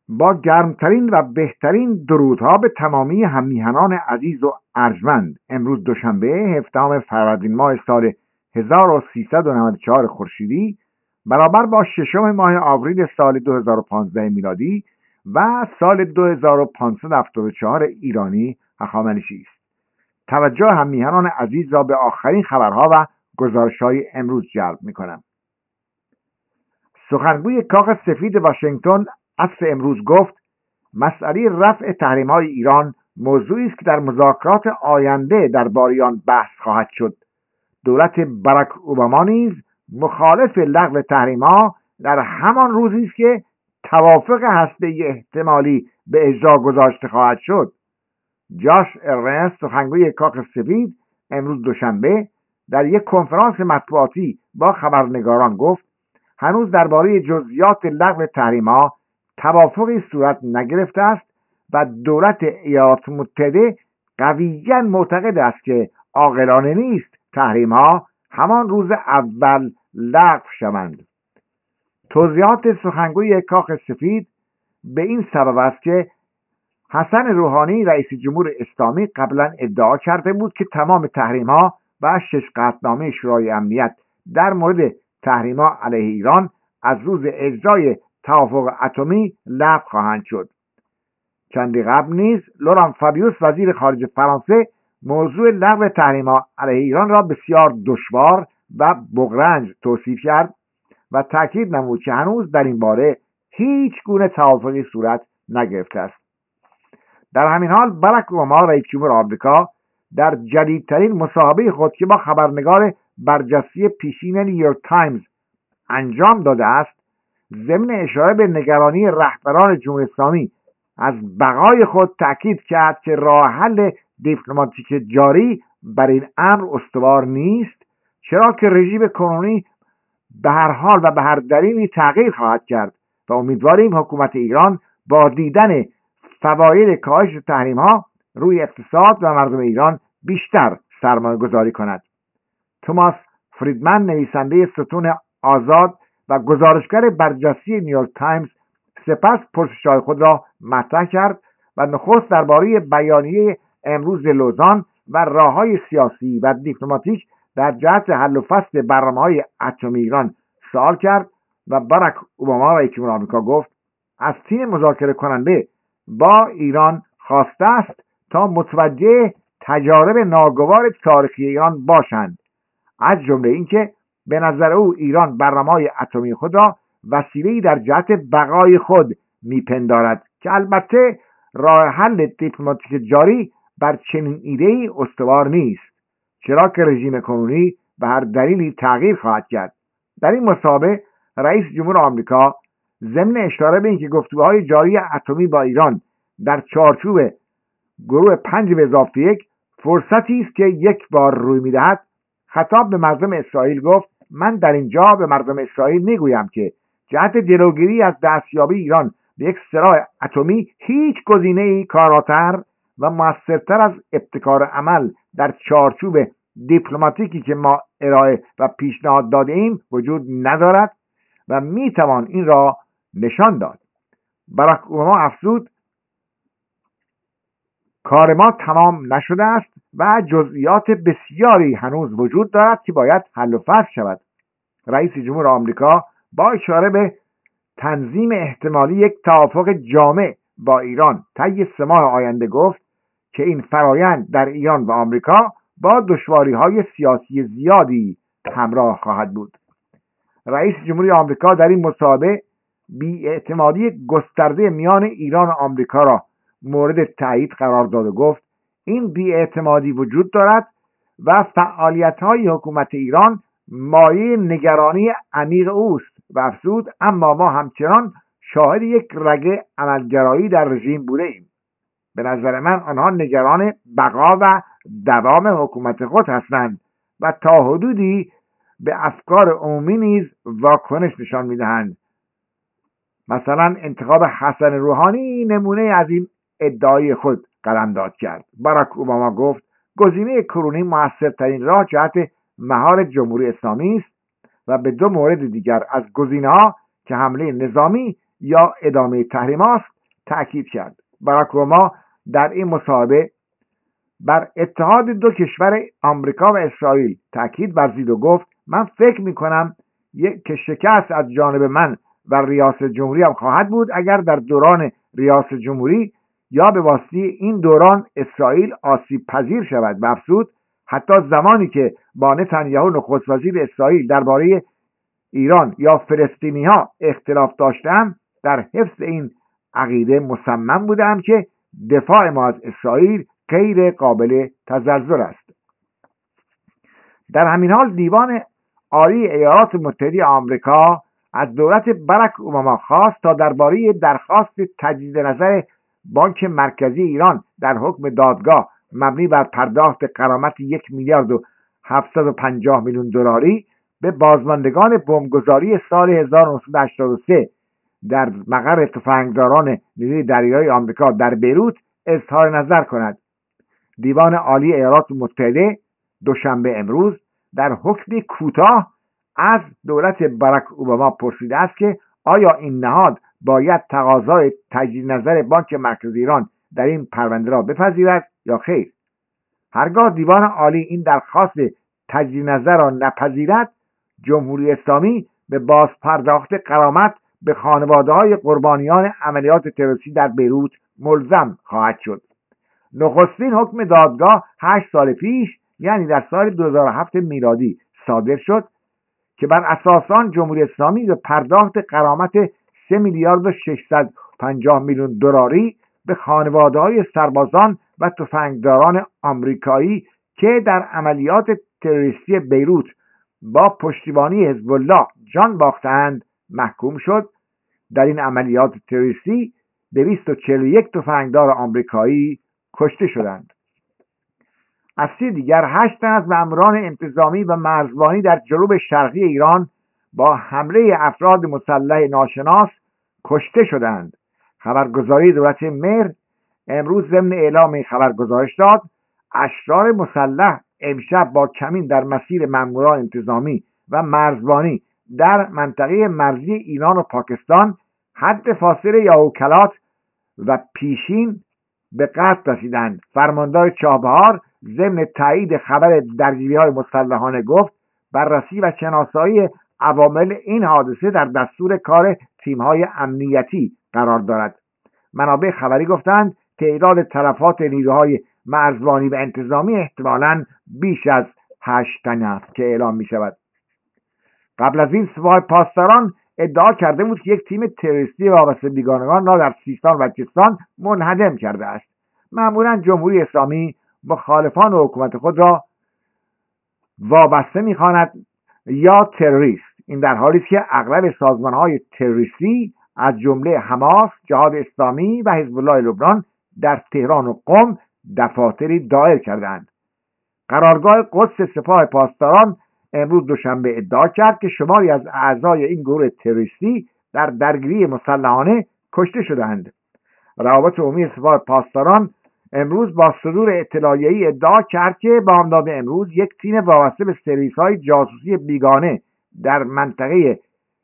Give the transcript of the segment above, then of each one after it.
با گرمترین و بهترین درودها به تمامی هممیهنان عزیز و ارجمند، امروز دوشنبه 17 فروردین ماه سال 1394 خورشیدی برابر با 6 ماه آوریل سال 2015 میلادی و سال 2574 ایرانی هخامنشی است. توجه هممیهنان عزیز را به آخرین خبرها و گزارش‌های امروز جلب می‌کنم. سخنگوی کاخ سفید واشنگتن عصر امروز گفت مسئله رفع تحریم‌های ایران موضوعی است که در مذاکرات آینده درباره آن بحث خواهد شد. دولت باراک اوباما نیز مخالف لغو تحریم‌ها در همان روزی است که توافق هسته‌ای احتمالی به اجرا گذاشته خواهد شد. جاش ارنست، سخنگوی کاخ سفید، امروز دوشنبه در یک کنفرانس مطبوعاتی با خبرنگاران گفت هنوز درباره جزئیات لغو تحریم‌ها توافقی صورت نگرفته است و دولت ایالات متحده قویاً معتقد است که عاقلانه نیست تحریم‌ها همان روز اول لغو شوند. توضیحات سخنگوی کاخ سفید به این سبب است که حسن روحانی رئیس جمهور اسلامی قبلا ادعا کرده بود که تمام تحریم‌ها و 6 قطعنامه شورای امنیت در مورد تحریم‌ها علیه ایران از روز اجرای توافق اتمی لغو خواهند شد. چندی قبل نیز لوران فابیوس وزیر خارجه فرانسه موضوع لغو تحریم‌ها علیه ایران را بسیار دشوار و بغرنج توصیف کرد و تاکید نمود که هنوز در این باره هیچ گونه توافقی صورت نگرفته است. در همین حال باراک اوباما رئیس جمهور آمریکا در جدیدترین مصاحبه خود که با خبرنگار برجسته پیشین نیویورک تایمز انجام داده است، ضمن اشاره به نگرانی رهبران جمهوری اسلامی از بقای خود تأکید کرد که راه حل دیپلماتیک جاری بر این امر استوار نیست، چرا که رژیم کنونی به هر حال و به هر دلیلی تغییر خواهد کرد و امیدواریم حکومت ایران با دیدن فواید کاهش تحریم‌ها روی اقتصاد و مردم ایران بیشتر سرمایه گذاری کند. توماس فریدمن، نویسنده ستون آزاد و گزارشگر برجسته نیویورک تایمز، سپس پرسش‌های خود را مطرح کرد و نخست درباره بیانیه امروز لوزان و راه‌های سیاسی و دیپلماتیک در جهت حل و فصل برنامه‌های اتمی ایران سوال کرد و باراک اوباما رئیس جمهور آمریکا گفت از تیم مذاکره کننده با ایران خواسته است تا متوجه تجارب ناگوار تاریخی ایران باشند، از جمله اینکه به نظر او ایران برنامه‌های اتمی خود را وسیله‌ای در جهت بقای خود میپندارد که البته راه حل دیپلماتیک جاری بر چنین ایده‌ای استوار نیست، چرا که رژیم کنونی به هر دلیلی تغییر خواهد کرد. در این مصاحبه رئیس جمهور آمریکا ضمن اشاره به اینکه گفتگوهای جاری اتمی با ایران در چارچوب گروه 5+1 فرصتی است که یک بار روی میدهد، خطاب به مردم اسرائیل گفت من در اینجا به مردم اسرائیل میگویم که جهت جلوگیری از دستیابی ایران به یک سلاح اتمی هیچ گزینه‌ای کاراتر و موثرتر از ابتکار عمل در چارچوب دیپلماتیکی که ما ارائه و پیشنهاد داده ایم وجود ندارد و میتوان این را نشان داد. باراک اوباما افزود کار ما تمام نشده است و جزئیات بسیاری هنوز وجود دارد که باید حل و فصل شود. رئیس جمهور آمریکا با اشاره به تنظیم احتمالی یک توافق جامع با ایران طی 3 ماه آینده گفت که این فرایند در ایران و آمریکا با دشواری‌های سیاسی زیادی همراه خواهد بود. رئیس جمهوری آمریکا در این مصاحبه بی‌اعتمادی گسترده میان ایران و آمریکا را مورد تایید قرار داد و گفت این بی‌اعتمادی وجود دارد و فعالیت‌های حکومت ایران مایه نگرانی عمیق اوست و افزود اما ما همچنان شاهد یک رگ عملگرایی در رژیم بوده ایم. به نظر من آنها نگران بقا و دوام حکومت خود هستند و تا حدودی به افکار عمومی نیز واکنش نشان می‌دهند. مثلا انتخاب حسن روحانی نمونه از این ادعای خود قلمداد کرد. باراک اوباما گفت گزینه کنونی موثرترین راه جهت مهار جمهوری اسلامی است و به 2 مورد دیگر از گزینه‌ها که حمله نظامی یا ادامه تحریم است تأکید کرد. باراک اوباما در این مصاحبه بر اتحاد دو کشور آمریکا و اسرائیل تأکید ورزید و گفت من فکر میکنم که شکست از جانب من و ریاست جمهوری هم خواهد بود اگر در دوران ریاست جمهوری یا به واسطه این دوران اسرائیل آسیب پذیر شود. و افزود حتی زمانی که با نتانیاهو نخست وزیر اسرائیل درباره ایران یا فلسطینی ها اختلاف داشتم، در حفظ این عقیده مصمم بودم که دفاع ما از اسرائیل غیر قابل تزلزل است. در همین حال دیوان عالی ایالات متحده آمریکا از دولت باراک اوباما خواست تا درباره درخواست تجدید نظر بانک مرکزی ایران در حکم دادگاه مبنی بر پرداخت غرامت 1,750,000,000 دلاری به بازماندگان بمبگذاری سال 1983 در مقر تفنگداران نیروی دریایی آمریکا در بیروت اظهار نظر کند. دیوان عالی ایالات متحده دوشنبه امروز در حکمی کوتاه از دولت باراک اوباما پرسیده است که آیا این نهاد باید تقاضای تجدید نظر بانک مرکزی ایران در این پرونده را بپذیرد یا خیر. هرگاه دیوان عالی این درخواست تجدید نظر را نپذیرد، جمهوری اسلامی به بازپرداخت غرامت به خانواده‌های قربانیان عملیات تروریستی در بیروت ملزم خواهد شد. نخستین حکم دادگاه 8 سال پیش یعنی در سال 2007 میلادی صادر شد که بر اساس آن جمهوری اسلامی به پرداخت غرامت 3,650,000,000 دلاری به خانواده‌های سربازان و تفنگداران آمریکایی که در عملیات تروریستی بیروت با پشتیبانی حزب الله جان باختند محکوم شد. در این عملیات تروریستی 241 تفنگدار آمریکایی کشته شدند. از سوی دیگر 8 تن از ماموران انتظامی و مرزبانی در جنوب شرقی ایران با حمله افراد مسلح ناشناس کشته شدند. خبرگزاری دولت مهر امروز ضمن اعلام این خبر گزارش داد اشرار مسلح امشب با کمین در مسیر ماموران انتظامی و مرزبانی در منطقه مرزی ایران و پاکستان حد فاصله یاوکلات و پیشین به قتل رسیدند. فرماندار چابهار ضمن تایید خبر درگیری‌های مسلحانه گفت بررسی و شناسایی عوامل این حادثه در دستور کار تیم‌های امنیتی قرار دارد. منابع خبری گفتند تعداد تلفات نیروهای مرزبانی و انتظامی احتمالاً بیش از 8 تن است که اعلام می شود. قبل از این سپاه پاسداران ادعا کرده بود که یک تیم تروریستی وابسته بیگانگان را در سیستان و بلوچستان منهدم کرده است. معمولاً جمهوری اسلامی مخالفان حکومت خود را وابسته می‌خواند یا تروریست. این در حالی است که اغلب سازمان‌های تروریستی از جمله حماس، جهاد اسلامی و حزب الله لبنان در تهران و قم دفاتری دایر کردند. قرارگاه قدس سپاه پاسداران امروز دوشنبه ادعا کرد که شماری از اعضای این گروه تروریستی در درگیری مسلحانه کشته شدند. روابط عمومی سپاه پاسداران امروز با صدور اطلاعیه‌ای ادعا کرد که بامداد امروز یک تیم وابسته به سرویس‌های جاسوسی بیگانه در منطقه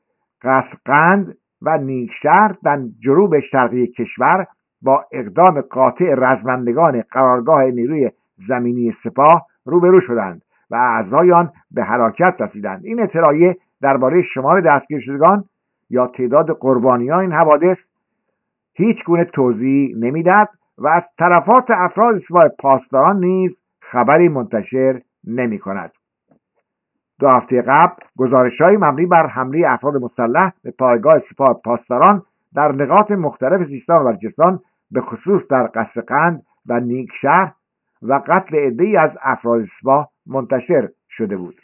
قسقند و نیکشهر در جنوب شرقی کشور با اقدام قاطع رزمندگان قرارگاه نیروی زمینی سپاه روبرو شدند و اعضای آن به هلاکت رسیدند. این اطلاعیه درباره شمار دستگیر شدگان یا تعداد قربانیان این حوادث هیچ گونه توضیح نمیدهد و از تلفات افراد سپاه پاسداران نیز خبری منتشر نمی کند. 2 هفته قبل گزارش‌های مبنی بر حمله افراد مسلح به پایگاه سپاه پاسداران در نقاط مختلف سیستان و بلوچستان به خصوص در قسقند و نیکشهر و قتل عده‌ای از افراد سپاه منتشر شده بود.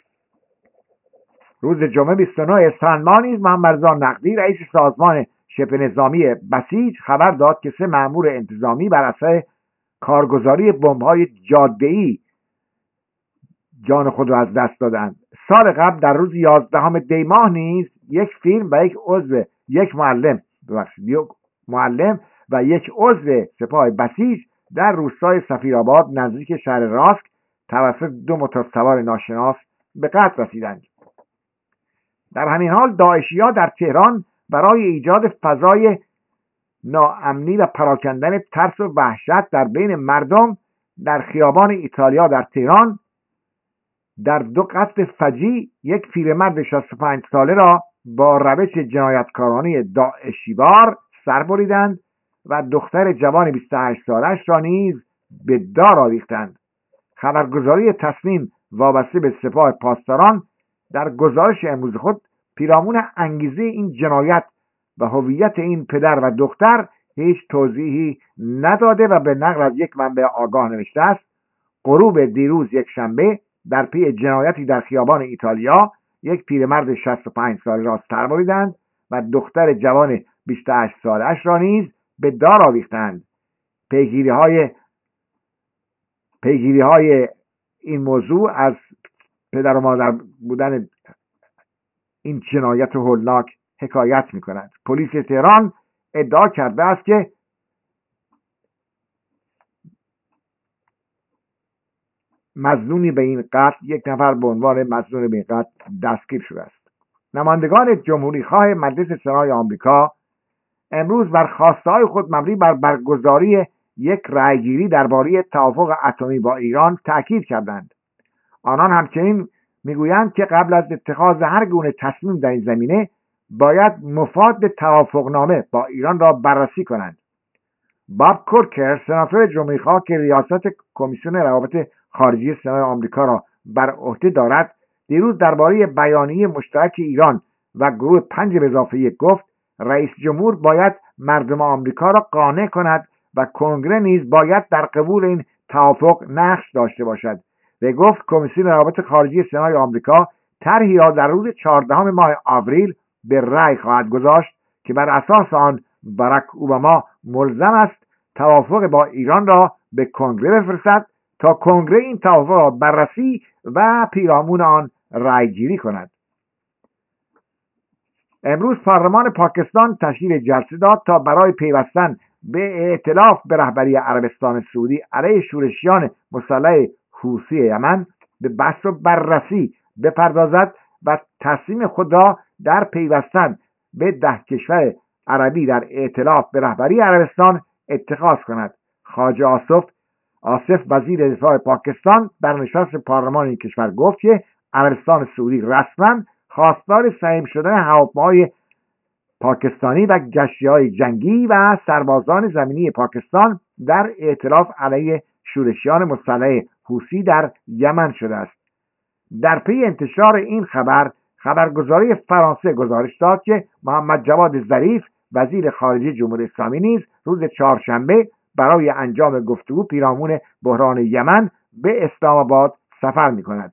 روز جمعه 29 اسفند ماه نیز محمد رضا نقدی رئیس سازمان شبه نظامی بسیج خبر داد که 3 مأمور انتظامی بر اثر کارگزاری بمب‌های جاده‌ای جان خود را از دست دادند. سال قبل در روز 11 دی ماه نیز یک فیلم و یک معلم و یک عضو سپاه بسیج در روستای سفیرآباد نزدیک شهر راسک توسط 2 موتورسوار ناشناس به قتل رسیدند. در همین حال داعشی‌ها در تهران برای ایجاد فضای ناامنی و پراکندن ترس و وحشت در بین مردم در خیابان ایتالیا در تهران در 2 قتل فجیع یک پیرمرد 65 ساله را با روش جنایتکارانه داعشیوار سر بریدند و دختر جوان 28 سالش را نیز به دار آویختند. خبرگزاری تصمیم وابسته به سپاه پاسداران در گزارش امروز خود پیرامون انگیزه این جنایت و هویت این پدر و دختر هیچ توضیحی نداده و به نقل از یک منبع آگاه نوشته است: غروب دیروز یک شنبه در پی جنایتی در خیابان ایتالیا یک پیرمرد 65 ساله را سر بریدند و دختر جوان 28 سالش را نیز به دار آویختند. پیگیری های این موضوع از پدر و مادر بودن این جنایت هولناک حکایت می کند. پلیس تهران ادعا کرده است که مظنونی به این قتل، یک نفر به عنوان مظنون به این قتل دستگیر شده است. نمایندگان جمهوری خواه مجلس سنای آمریکا امروز بر خواسته‌های خود مبنی بر برگزاری یک رأیگیری درباره توافق اتمی با ایران تاکید کردند. آنان همچنین میگویند که قبل از اتخاذ هر گونه تصمیم در این زمینه باید مفاد توافقنامه با ایران را بررسی کنند. باب کورکر، سناتور جمهوری‌خواه که ریاست کمیسیون روابط خارجی سنای آمریکا را بر عهده دارد، دیروز درباره بیانیه مشترک ایران و گروه 5+1 گفت رئیس جمهور باید مردم آمریکا را قانع کند و کنگره نیز باید در قبول این توافق نقش داشته باشد. و گفت کمیسیون روابط خارجی سنای آمریکا طرحی را در روز 14 ماه آوریل به رأی خواهد گذاشت که بر اساس آن باراک اوباما ملزم است توافق با ایران را به کنگره بفرستد تا کنگره این توافق را بررسی و پیرامون آن رأیگیری کند. امروز پارلمان پاکستان تشکیل جلسه داد تا برای پیوستن به ائتلاف به رهبری عربستان سعودی علیه شورشیان مسلح حوثی یمن به بحث و بررسی بپردازد و تصمیم خود را در پیوستن به 10 کشور عربی در ائتلاف به رهبری عربستان اتخاذ کند. خواجه آصف وزیر دفاع پاکستان در نشست پارلمان این کشور گفت که عربستان سعودی رسما خواستار سهیم شدن هواپیماهای پاکستانی و گشتی‌های جنگی و سربازان زمینی پاکستان در ائتلاف علیه شورشیان مسلح حوثی در یمن شده است. در پی انتشار این خبرگزاری فرانسه گزارش داد که محمد جواد ظریف وزیر خارجه جمهوری اسلامی نیز روز 4 برای انجام گفتگو پیرامون بحران یمن به اسلام آباد سفر می‌کند.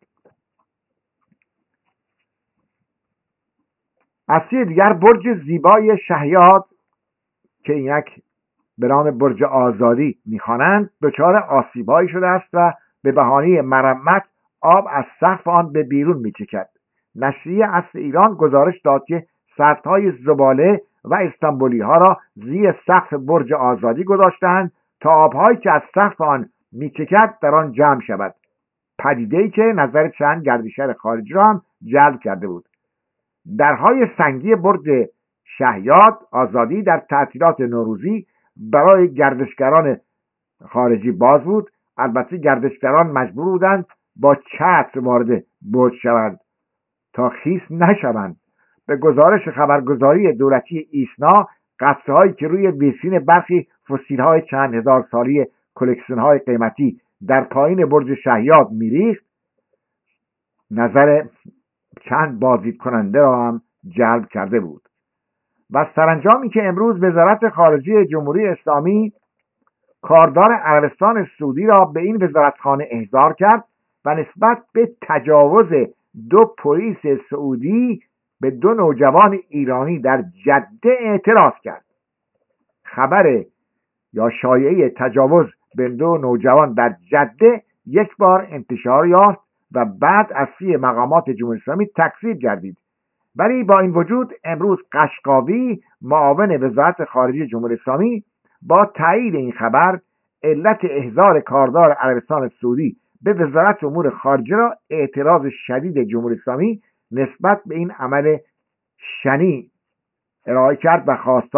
از سوی دیگر برج زیبای شهیاد که اینک به نام برج آزادی می‌خوانند دچار آسیب‌هایی شده است و به بهانه مرمت آب از سقف آن به بیرون می‌چکد. نشریه اصل ایران گزارش داد که سطل‌های زباله و استانبولی‌ها را زیر سقف برج آزادی گذاشتند تا آب‌هایی که از سقف آن می‌چکد در آن جمع شود. پدیده‌ای که نظر چند گردشگر خارجی را هم جلب کرده بود. درهای سنگی برج شهیاد آزادی در تعطیلات نوروزی برای گردشگران خارجی باز بود. البته گردشگران مجبور بودند با چتر وارد برج شوند تا خیس نشوند. به گزارش خبرگزاری دولتی ایسنا، قطره‌هایی که روی ویترین برخی فسیل‌های چند هزار سالی کلکسیون‌های قیمتی در پایین برج شهیاد می‌ریخت، نظر چند بازدید کننده را هم جلب کرده بود. و سرانجامی که امروز وزارت خارجه جمهوری اسلامی کاردار عربستان سعودی را به این وزارتخانه احضار کرد و نسبت به تجاوز 2 پلیس سعودی به 2 نوجوان ایرانی در جده اعتراض کرد. خبر یا شایعه تجاوز به 2 نوجوان در جده یک بار انتشار یافت و بعد از سوی مقامات جمهوری اسلامی تکذیب گردید. ولی با این وجود امروز قشقاوی معاون وزارت خارجه جمهوری اسلامی با تایید این خبر علت احضار کاردار عربستان سعودی به وزارت امور خارجه را اعتراض شدید جمهوری اسلامی نسبت به این عمل شنیع ارائه کرد و خواستار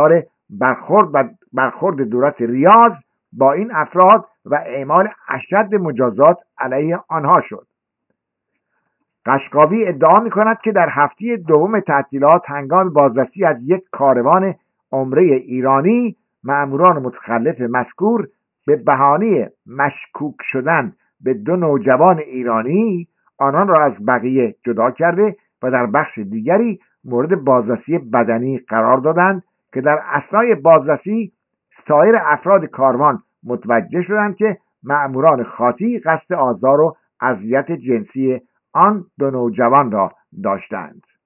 برخورد دولت ریاض با این افراد و اعمال اشد مجازات علیه آنها شد. قشقاوی ادعا می‌کند که در هفته دوم تعطیلات هنگام بازرسی از یک کاروان عمره ایرانی، مأموران متخلف مذکور به بهانه مشکوک شدن به 2 نوجوان ایرانی آنان را از بقیه جدا کرده و در بخش دیگری مورد بازرسی بدنی قرار دادند که در اثنای بازرسی سایر افراد کاروان متوجه شدند که مأموران خاطی قصد آزار و اذیت جنسی آن 2 نوجوان را داشتند.